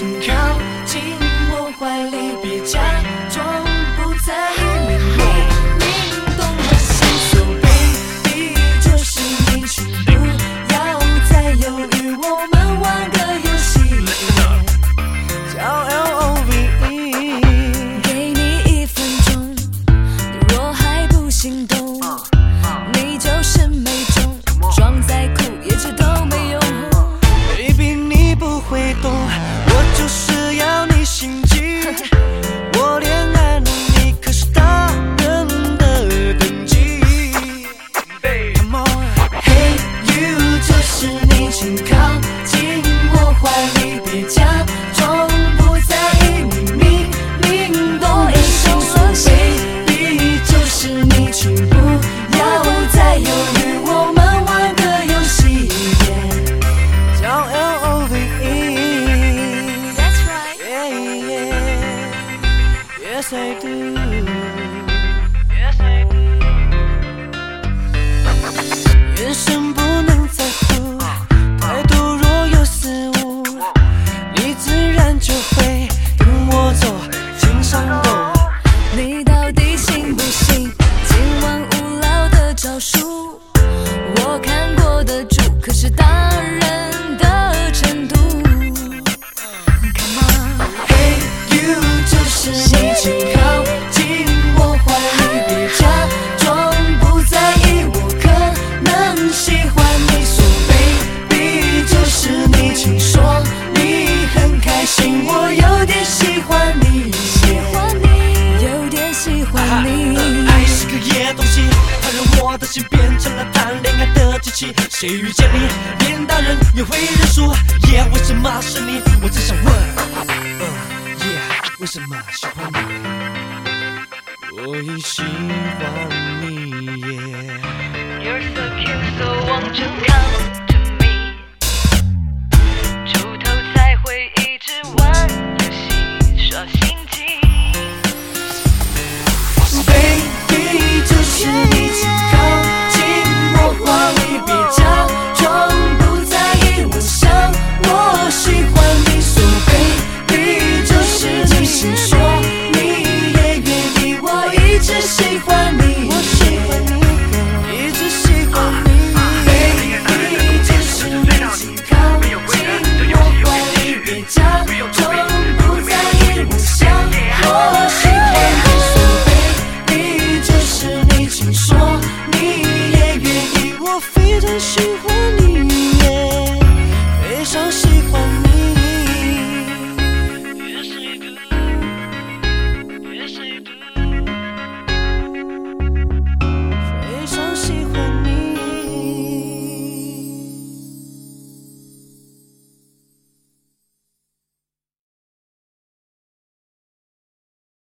请靠近我怀里，别假装不在意，明明懂我心，所以就是你，请不要再犹豫，我们玩个游戏，叫 LOVE。 给你1分钟，你若还不心动，你就是没中，装再酷也知道没用。 Baby 你不会懂，我就是要你心急，我恋爱了你可是大人的等级。Come on， Hey you 就是你，请靠近我怀里，别假装不在意，明明懂我心，所以就是你，请不要再犹豫，我们玩个游戏，叫 LOVE。 That's right. Yeah, yeah. Yes I do. Yes I do. 眼神不能在乎，态度若有失误，你自然就会跟我走，情上头。你到底信不信今晚无聊的招数？我看过的主可是大人的程度。Come on， Hey you 就是你，请靠近我怀里，别假装不在意，我可能喜欢你，所以就是你，请说你很开心，我有点喜欢你，有点喜欢你。爱是个野东西，它让我的心变成了谈恋爱的机器。谁遇见你，连大人也会认输。Yeah， 为什么是你？我只想问，Yeah， 为什么喜欢你？我也喜欢你，Yeah。You're so cute, so won't you come to me？ 出头才会一直玩游戏，耍心机。Baby， 就是你，请靠近我怀里，别假装不在意，我想我喜欢你，所以就是你，请说你也愿意，我一直喜欢你，一直喜欢你。Baby， 就是你，请靠近我怀里，别假装不在意，我想我喜欢你，所以就是你，请说你也愿意，我非常喜欢你，非常喜